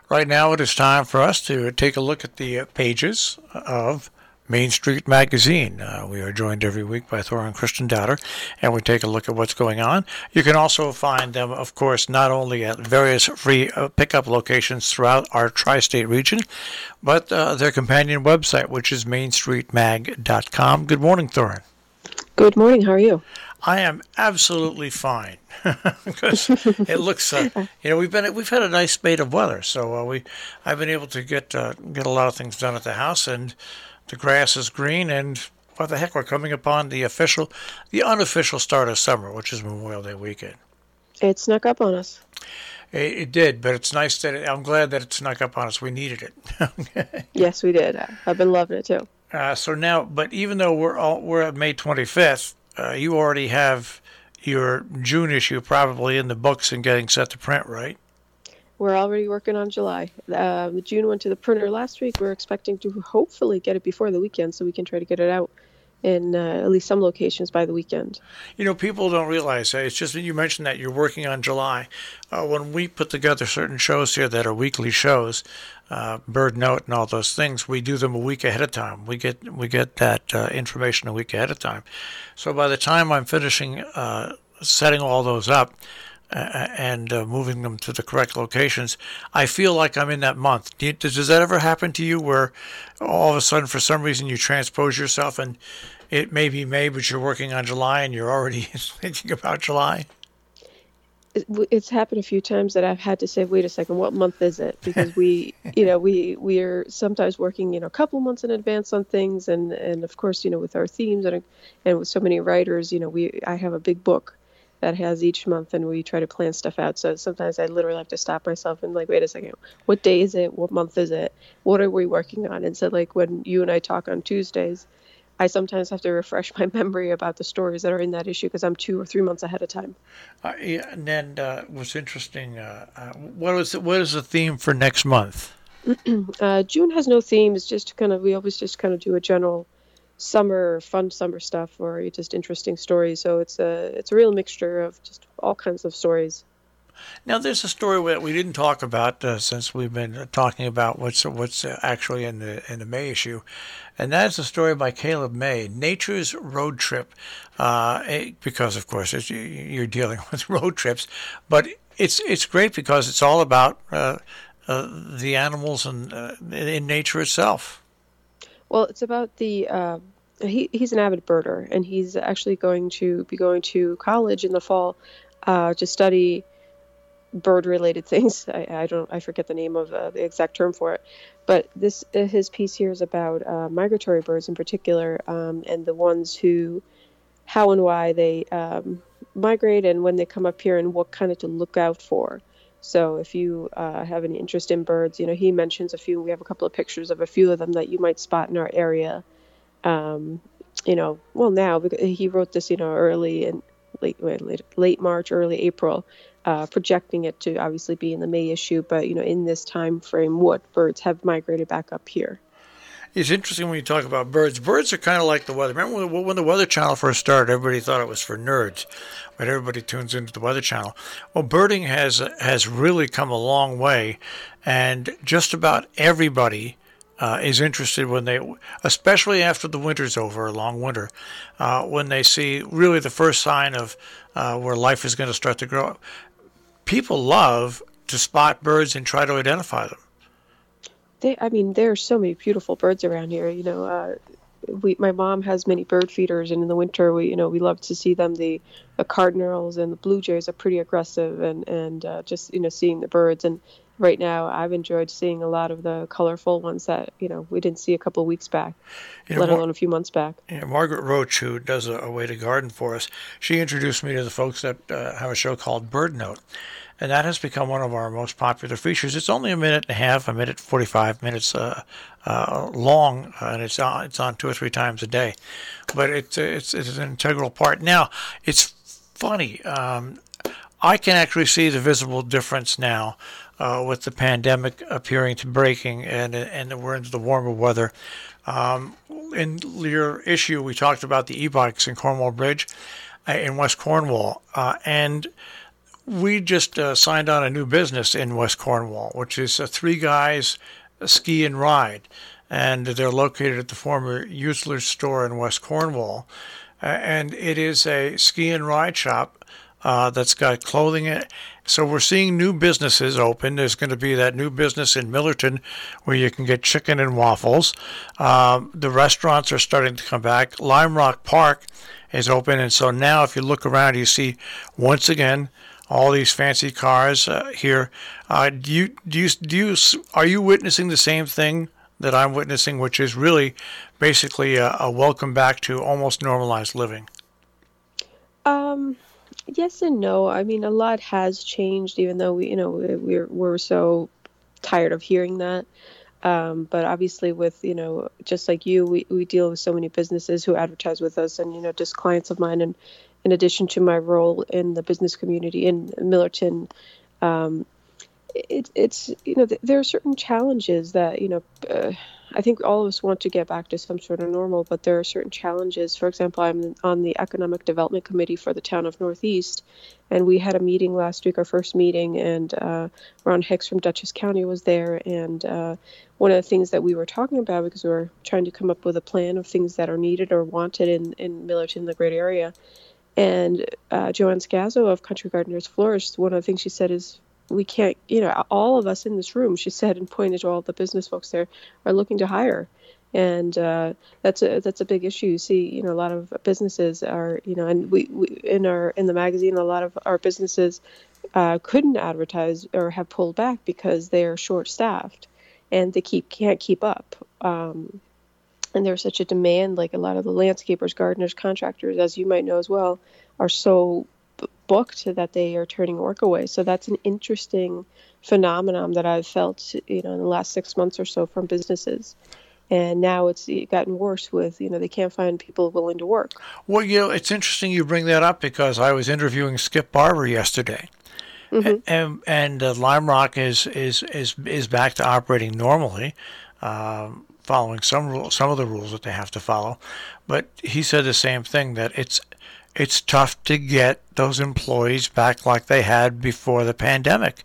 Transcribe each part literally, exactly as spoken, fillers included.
Right now, it is time for us to take a look at the pages of Main Street Magazine. Uh, we are joined every week by Thor and Kristen Dowder, and we take a look at what's going on. You can also find them, of course, not only at various free uh, pickup locations throughout our tri-state region, but uh, their companion website, which is main street mag dot com. Good morning, Thorin. Good morning. How are you? I am absolutely fine because it looks, uh, you know, we've been we've had a nice spate of weather, so uh, we I've been able to get uh, get a lot of things done at the house, and the grass is green, and what the heck, we're coming upon the official, the unofficial start of summer, which is Memorial Day weekend. It snuck up on us. It, it did, but it's nice that it, I'm glad that it snuck up on us. We needed it. Yes, we did. I've been loving it too. Uh, so now, but even though we're all, we're at May twenty-fifth. Uh, you already have your June issue probably in the books and getting set to print, right? We're already working on July. Uh, the June went to the printer last week. We're expecting to hopefully get it before the weekend so we can try to get it out in uh, at least some locations by the weekend. You know, people don't realize that. It's just that you mentioned that you're working on July. Uh, when we put together certain shows here that are weekly shows, uh, Bird Note and all those things, we do them a week ahead of time. We get we get that uh, information a week ahead of time. So by the time I'm finishing uh, setting all those up uh, and uh, moving them to the correct locations, I feel like I'm in that month. Do you, does, does that ever happen to you where all of a sudden, for some reason, you transpose yourself and it may be May, but you're working on July and you're already thinking about July? It's happened a few times that I've had to say, wait a second, what month is it? Because we, you know, we, we are sometimes working, you know, a couple months in advance on things. And, and of course, you know, with our themes and, and with so many writers, you know, we, I have a big book that has each month and we try to plan stuff out. So sometimes I literally have to stop myself and like, wait a second, what day is it? What month is it? What are we working on? And so like when you and I talk on Tuesdays, I sometimes have to refresh my memory about the stories that are in that issue because I'm two or three months ahead of time. Uh, yeah, and then uh, what's interesting, uh, uh, what is the, what is the theme for next month? uh, June has no theme. It's just kind of, we always just kind of do a general summer, fun summer stuff or just interesting stories. So it's a, it's a real mixture of just all kinds of stories. Now, there's a story that we didn't talk about uh, since we've been talking about what's what's actually in the in the May issue, and that's a story by Caleb May, Nature's Road Trip, uh, because of course it's, you're dealing with road trips, but it's it's great because it's all about uh, uh, the animals and uh, in nature itself. Well, it's about the. Uh, he he's an avid birder, and he's actually going to be going to college in the fall uh, to study bird-related things. I, I don't, I forget the name of uh, the exact term for it, but this uh, his piece here is about uh, migratory birds in particular, um, and the ones who, how and why they um, migrate, and when they come up here, and what kind of to look out for. So if you uh, have any interest in birds, you know, he mentions a few. We have a couple of pictures of a few of them that you might spot in our area. Um, you know, well now because he wrote this, you know, early in late late late March, early April. Uh, projecting it to obviously be in the May issue, but you know, in this time frame, what birds have migrated back up here. It's interesting when you talk about birds. Birds are kind of like the weather. Remember when, when the Weather Channel first started, everybody thought it was for nerds, but everybody tunes into the Weather Channel. Well, birding has has really come a long way, and just about everybody uh, is interested when they, especially after the winter's over, a long winter, uh, when they see really the first sign of uh, where life is going to start to grow. People love to spot birds and try to identify them. They, I mean, there are so many beautiful birds around here. You know, uh, we, my mom has many bird feeders, and in the winter, we, you know, we love to see them. The, the cardinals and the blue jays are pretty aggressive, and and uh, just you know, seeing the birds. And right now, I've enjoyed seeing a lot of the colorful ones that you know we didn't see a couple of weeks back, you know, let alone a few months back. Yeah, Margaret Roach, who does a, a Way to Garden for us, she introduced me to the folks that uh, have a show called Bird Note. And that has become one of our most popular features. It's only a minute and a half, a minute forty-five minutes uh, uh, long, uh, and it's on it's on two or three times a day. But it's it's it's an integral part. Now, it's funny. Um, I can actually see the visible difference now uh, with the pandemic appearing to breaking, and and we're into the warmer weather. Um, in your issue, we talked about the e-bikes in Cornwall Bridge, uh, in West Cornwall, uh, and we just uh, signed on a new business in West Cornwall, which is uh, three guys uh, ski and ride, and they're located at the former Usler's store in West Cornwall, uh, and it is a ski and ride shop uh, that's got clothing in it. So we're seeing new businesses open. There's going to be that new business in Millerton where you can get chicken and waffles. Um, the restaurants are starting to come back. Lime Rock Park is open, and so now if you look around, you see once again all these fancy cars uh, here. Uh, do you do you do you are you witnessing the same thing that I'm witnessing, which is really basically a, a welcome back to almost normalized living? Um, yes and no. I mean, a lot has changed, even though we, you know, we- we're we're so tired of hearing that. Um, but obviously, with you know, just like you, we, we deal with so many businesses who advertise with us, and you know, just clients of mine. And in addition to my role in the business community in Millerton, um, it, it's you know, th- there are certain challenges that you know. Uh, I think all of us want to get back to some sort of normal, but there are certain challenges. For example, I'm on the Economic Development Committee for the town of Northeast, and we had a meeting last week, our first meeting, and uh, Ron Hicks from Dutchess County was there. And uh, one of the things that we were talking about, because we were trying to come up with a plan of things that are needed or wanted in, in Millerton, the great area. And uh, Joanne Scazzo of Country Gardeners Flourish, one of the things she said is, we can't, you know, all of us in this room, she said, and pointed to all the business folks there, are looking to hire. And uh, that's a that's a big issue. You see, you know, a lot of businesses are, you know, and we, we in our in the magazine, a lot of our businesses uh, couldn't advertise or have pulled back because they are short staffed and they keep can't keep up. Um, and there's such a demand. Like a lot of the landscapers, gardeners, contractors, as you might know as well, are so b- booked that they are turning work away. So that's an interesting phenomenon that I've felt, you know, in the last six months or so from businesses. And now it's gotten worse with, you know, they can't find people willing to work. Well, you know, it's interesting you bring that up because I was interviewing Skip Barber yesterday, Mm-hmm. and and uh, Lime Rock is is is is back to operating normally, um, following some rules, some of the rules that they have to follow. But he said the same thing, that it's it's tough to get those employees back like they had before the pandemic.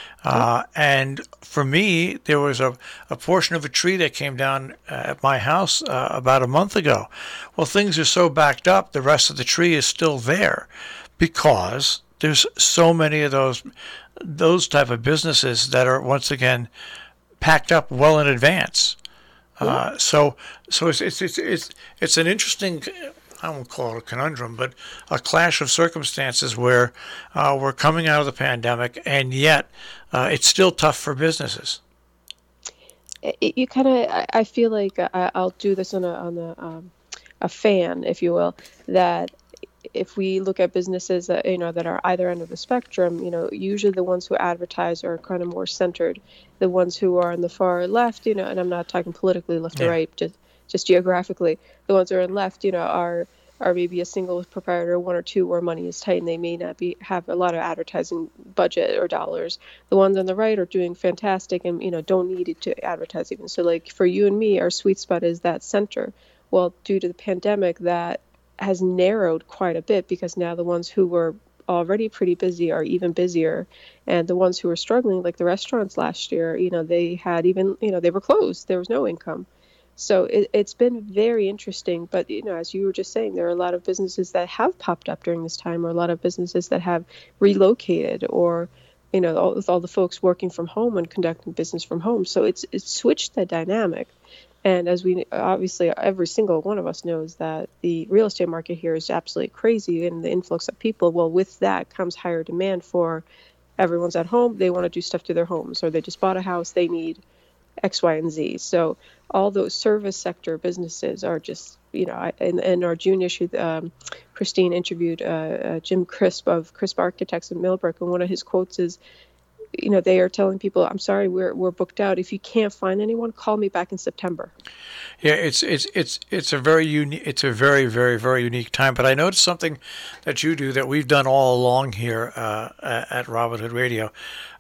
Uh, and for me, there was a, a portion of a tree that came down uh, at my house uh, about a month ago. Well, things are so backed up, the rest of the tree is still there because there's so many of those those type of businesses that are once again packed up well in advance. Uh, so so it's it's it's it's it's an interesting, I won't call it a conundrum, but a clash of circumstances where uh, we're coming out of the pandemic, and yet uh, it's still tough for businesses. It, you kind of, I, I feel like I, I'll do this on a on a um, a fan, if you will, that if we look at businesses that, you know, that are either end of the spectrum, you know, usually the ones who advertise are kind of more centered. The ones who are on the far left, you know, and I'm not talking politically left or Yeah. right, just just geographically, the ones who are on left, you know, are are maybe a single proprietor, one or two, where money is tight and they may not be have a lot of advertising budget or dollars. The ones on the right are doing fantastic and, you know, don't need it to advertise even. So like for you and me, our sweet spot is that center. Well, due to the pandemic, that has narrowed quite a bit because now the ones who were already pretty busy are even busier, and the ones who were struggling, like the restaurants last year, you know, they had even, you know, they were closed. There was no income. So it, it's been very interesting. But, you know, as you were just saying, there are a lot of businesses that have popped up during this time, or a lot of businesses that have relocated, or, you know, all, with all the folks working from home and conducting business from home. So it's it's switched the dynamic. And as we obviously, every single one of us knows that the real estate market here is absolutely crazy, and the influx of people. Well, with that comes higher demand for everyone's at home. They want to do stuff to their homes, or they just bought a house. They need X, Y, and Z. So all those service sector businesses are just, you know, I, in, in our June issue, um, Christine interviewed uh, uh, Jim Crisp of Crisp Architects in Millbrook, and one of his quotes is, you know, they are telling people, I'm sorry, we're we're booked out. If you can't find anyone, call me back in September. Yeah, it's it's it's it's a very unique, it's a very very very unique time. But I noticed something that you do that we've done all along here uh, at Robin Hood Radio.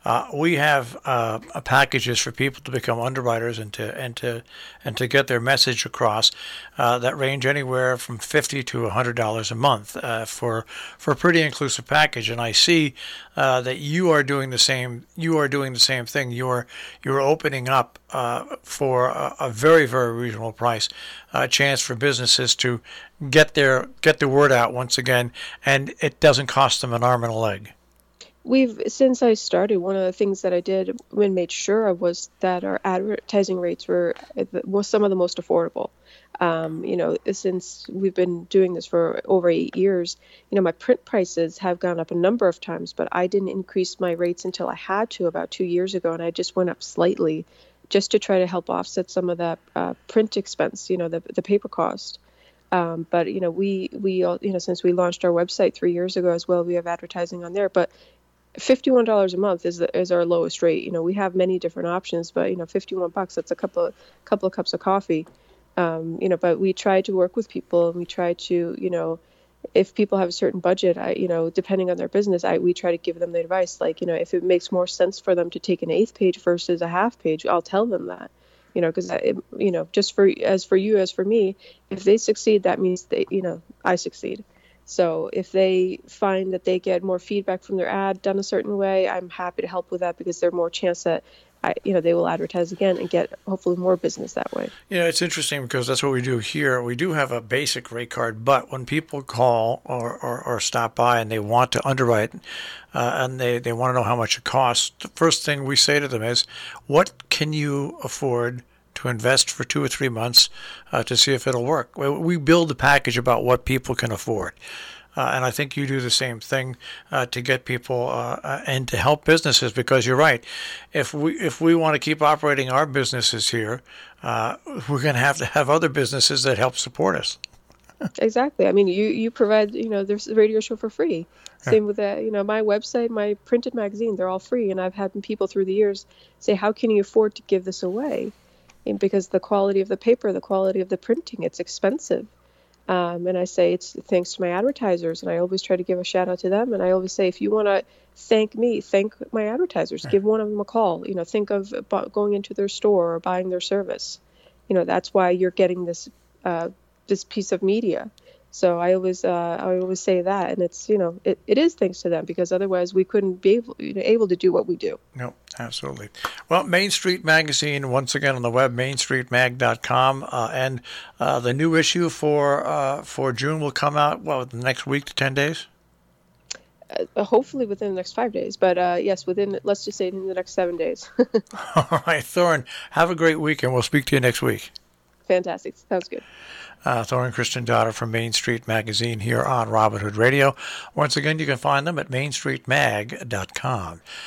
Uh, we have uh, packages for people to become underwriters and to and to and to get their message across uh, that range anywhere from fifty to a hundred dollars a month uh, for for a pretty inclusive package. And I see uh, that you are doing the same. You are doing the same thing. You are you're opening up uh, for a, a very very reasonable price, a chance for businesses to get their get the word out once again, and it doesn't cost them an arm and a leg. We've, since I started, one of the things that I did and made sure of was that our advertising rates were was some of the most affordable. Um, you know, since we've been doing this for over eight years, you know, my print prices have gone up a number of times, but I didn't increase my rates until I had to about two years ago, and I just went up slightly just to try to help offset some of that uh, print expense, you know, the the paper cost. Um, but you know, we we all, you know, since we launched our website three years ago as well, we have advertising on there, but fifty-one dollars a month is the, is our lowest rate. You know, we have many different options, but you know, fifty-one bucks, that's a couple of couple of cups of coffee. Um, you know, but we try to work with people, and we try to, you know, if people have a certain budget, I, you know, depending on their business, I we try to give them the advice. Like, you know, if it makes more sense for them to take an eighth page versus a half page, I'll tell them that. You know, because you know, just for as for you as for me, if they succeed, that means they, you know, I succeed. So if they find that they get more feedback from their ad done a certain way, I'm happy to help with that, because there's more chance that I, you know, they will advertise again and get hopefully more business that way. Yeah, it's interesting because that's what we do here. We do have a basic rate card, but when people call or, or, or stop by and they want to underwrite uh, and they, they want to know how much it costs, the first thing we say to them is, what can you afford to invest for two or three months uh, to see if it'll work? We build a package about what people can afford. Uh, and I think you do the same thing uh, to get people uh, and to help businesses, because you're right. If we if we want to keep operating our businesses here, uh, we're going to have to have other businesses that help support us. Exactly. I mean, you, you provide, you know, there's a radio show for free. Same with that, you know, my website, my printed magazine, they're all free. And I've had people through the years say, how can you afford to give this away? And because the quality of the paper, the quality of the printing, it's expensive. Um, and I say it's thanks to my advertisers, and I always try to give a shout out to them. And I always say, if you want to thank me, thank my advertisers. Give one of them a call. You know, think of going into their store or buying their service. You know, that's why you're getting this uh, this piece of media. So I always uh, I always say that, and it's, you know, it, it is thanks to them, because otherwise we couldn't be able, you know, able to do what we do. No, absolutely. Well, Main Street Magazine, once again on the web, main street mag dot com, uh, and uh, the new issue for uh, for June will come out, well, the next week to ten days? Uh, hopefully within the next five days, but uh, yes, within, let's just say in the next seven days. All right, Thorin, have a great week, and we'll speak to you next week. Fantastic. Sounds good. Uh, Thorin Christian-Dotter from Main Street Magazine here on Robin Hood Radio. Once again, you can find them at main street mag dot com.